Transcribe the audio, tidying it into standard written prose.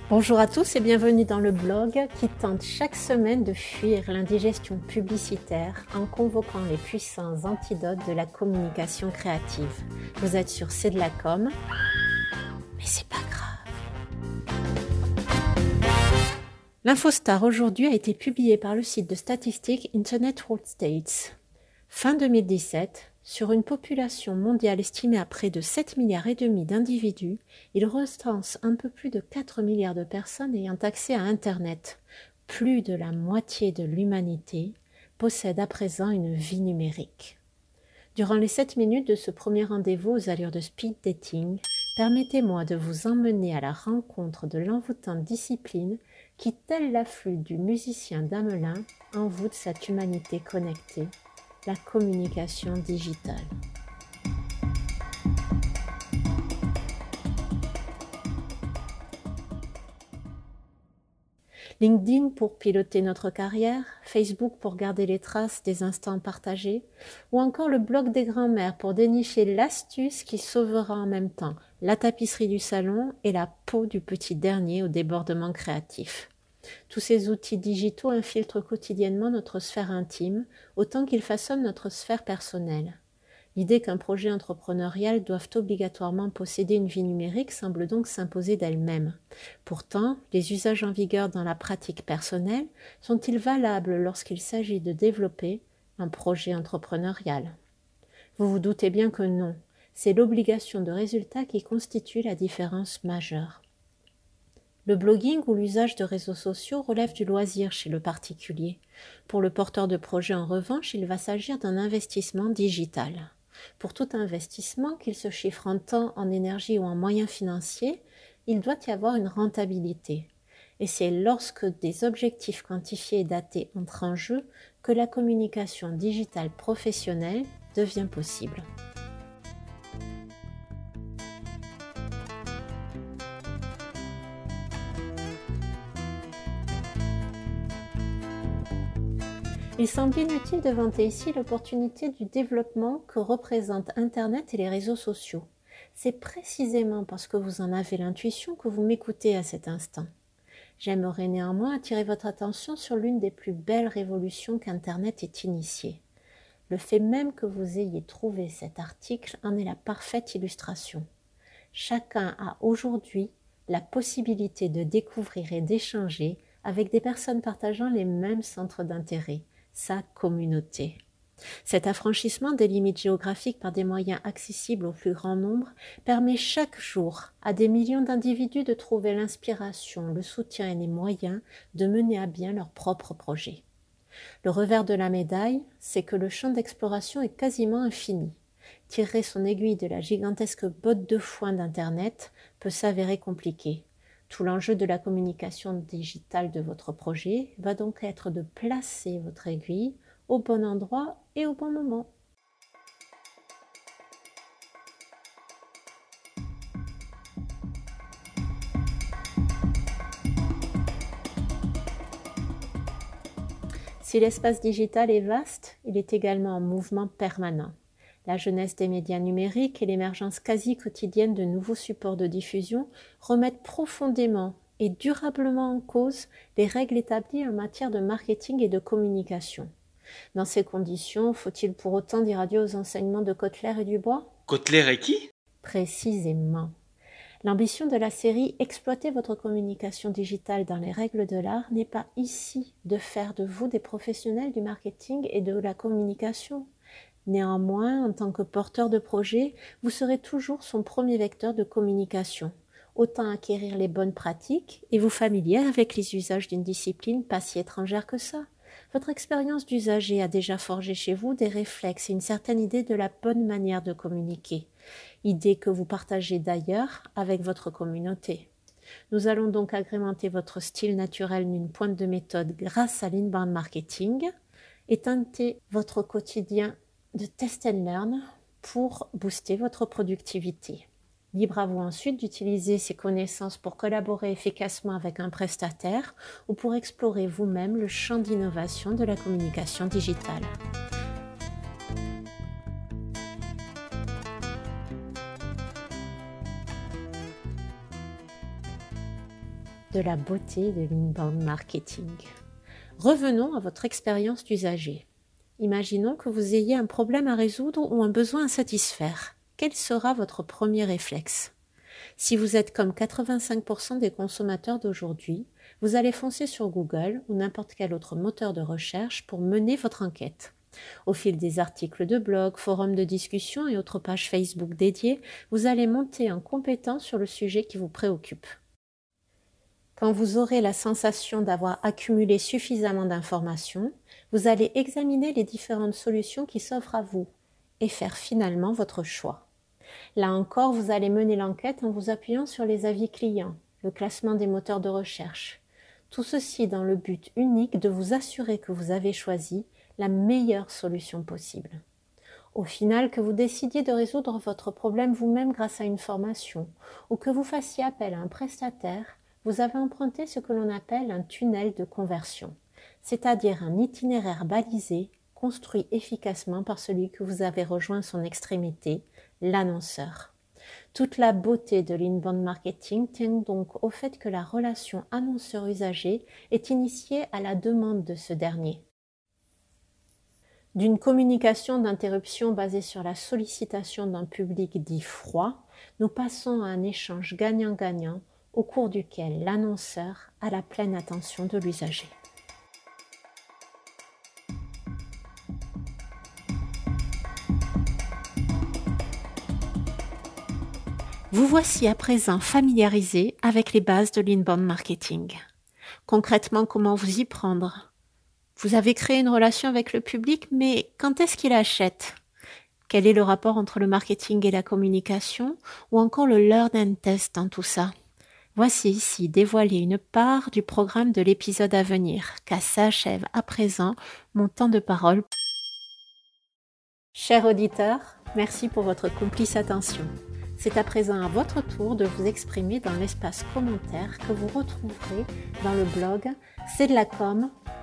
Bonjour à tous et bienvenue dans le blog qui tente chaque semaine de fuir l'indigestion publicitaire en convoquant les puissants antidotes de la communication créative. Vous êtes sur C'est de la com, mais c'est pas grave. L'infostar aujourd'hui a été publiée par le site de statistiques Internet World States. Fin 2017, sur une population mondiale estimée à près de 7,5 milliards d'individus, il recense un peu plus de 4 milliards de personnes ayant accès à Internet. Plus de la moitié de l'humanité possède à présent une vie numérique. Durant les 7 minutes de ce premier rendez-vous aux allures de speed dating, permettez-moi de vous emmener à la rencontre de l'envoûtante discipline qui, tel l'afflux du musicien d'Amelin, envoûte cette humanité connectée, la communication digitale. LinkedIn pour piloter notre carrière, Facebook pour garder les traces des instants partagés, ou encore le blog des grands-mères pour dénicher l'astuce qui sauvera en même temps la tapisserie du salon et la peau du petit dernier au débordement créatif. Tous ces outils digitaux infiltrent quotidiennement notre sphère intime, autant qu'ils façonnent notre sphère personnelle. L'idée qu'un projet entrepreneurial doive obligatoirement posséder une vie numérique semble donc s'imposer d'elle-même. Pourtant, les usages en vigueur dans la pratique personnelle sont-ils valables lorsqu'il s'agit de développer un projet entrepreneurial ? Vous vous doutez bien que non. C'est l'obligation de résultat qui constitue la différence majeure. Le blogging ou l'usage de réseaux sociaux relève du loisir chez le particulier. Pour le porteur de projet, en revanche, il va s'agir d'un investissement digital. Pour tout investissement, qu'il se chiffre en temps, en énergie ou en moyens financiers, il doit y avoir une rentabilité. Et c'est lorsque des objectifs quantifiés et datés entrent en jeu que la communication digitale professionnelle devient possible. Il semble inutile de vanter ici l'opportunité du développement que représentent Internet et les réseaux sociaux. C'est précisément parce que vous en avez l'intuition que vous m'écoutez à cet instant. J'aimerais néanmoins attirer votre attention sur l'une des plus belles révolutions qu'Internet ait initiée. Le fait même que vous ayez trouvé cet article en est la parfaite illustration. Chacun a aujourd'hui la possibilité de découvrir et d'échanger avec des personnes partageant les mêmes centres d'intérêt, sa communauté. Cet affranchissement des limites géographiques par des moyens accessibles au plus grand nombre permet chaque jour à des millions d'individus de trouver l'inspiration, le soutien et les moyens de mener à bien leurs propres projets. Le revers de la médaille, c'est que le champ d'exploration est quasiment infini. Tirer son aiguille de la gigantesque botte de foin d'Internet peut s'avérer compliqué. Tout l'enjeu de la communication digitale de votre projet va donc être de placer votre aiguille au bon endroit et au bon moment. Si l'espace digital est vaste, il est également en mouvement permanent. La jeunesse des médias numériques et l'émergence quasi quotidienne de nouveaux supports de diffusion remettent profondément et durablement en cause les règles établies en matière de marketing et de communication. Dans ces conditions, faut-il pour autant d'irradier aux enseignements de Kotler et Dubois ? Kotler et qui ? Précisément. L'ambition de la série « Exploiter votre communication digitale dans les règles de l'art » n'est pas ici de faire de vous des professionnels du marketing et de la communication. Néanmoins, en tant que porteur de projet, vous serez toujours son premier vecteur de communication. Autant acquérir les bonnes pratiques et vous familier avec les usages d'une discipline pas si étrangère que ça. Votre expérience d'usager a déjà forgé chez vous des réflexes et une certaine idée de la bonne manière de communiquer. Idée que vous partagez d'ailleurs avec votre communauté. Nous allons donc agrémenter votre style naturel d'une pointe de méthode grâce à l'inbound marketing et teinter votre quotidien de test and learn pour booster votre productivité. Libre à vous ensuite d'utiliser ces connaissances pour collaborer efficacement avec un prestataire ou pour explorer vous-même le champ d'innovation de la communication digitale. de la beauté de l'inbound marketing. Revenons à votre expérience d'usager. Imaginons que vous ayez un problème à résoudre ou un besoin à satisfaire. Quel sera votre premier réflexe? Si vous êtes comme 85% des consommateurs d'aujourd'hui, vous allez foncer sur Google ou n'importe quel autre moteur de recherche pour mener votre enquête. Au fil des articles de blog, forums de discussion et autres pages Facebook dédiées, vous allez monter en compétence sur le sujet qui vous préoccupe. Quand vous aurez la sensation d'avoir accumulé suffisamment d'informations, vous allez examiner les différentes solutions qui s'offrent à vous et faire finalement votre choix. Là encore, vous allez mener l'enquête en vous appuyant sur les avis clients, le classement des moteurs de recherche. Tout ceci dans le but unique de vous assurer que vous avez choisi la meilleure solution possible. Au final, que vous décidiez de résoudre votre problème vous-même grâce à une formation ou que vous fassiez appel à un prestataire, vous avez emprunté ce que l'on appelle un tunnel de conversion, c'est-à-dire un itinéraire balisé, construit efficacement par celui que vous avez rejoint son extrémité, l'annonceur. Toute la beauté de l'inbound marketing tient donc au fait que la relation annonceur-usager est initiée à la demande de ce dernier. D'une communication d'interruption basée sur la sollicitation d'un public dit froid, nous passons à un échange gagnant-gagnant au cours duquel l'annonceur a la pleine attention de l'usager. Vous voici à présent familiarisé avec les bases de l'inbound marketing. Concrètement, comment vous y prendre? Vous avez créé une relation avec le public, mais quand est-ce qu'il achète? Quel est le rapport entre le marketing et la communication, ou encore le learn and test dans tout ça? Voici ici dévoilé une part du programme de l'épisode à venir, car s'achève à présent mon temps de parole. Chers auditeurs, merci pour votre complice attention. C'est à présent à votre tour de vous exprimer dans l'espace commentaire que vous retrouverez dans le blog C'est de la com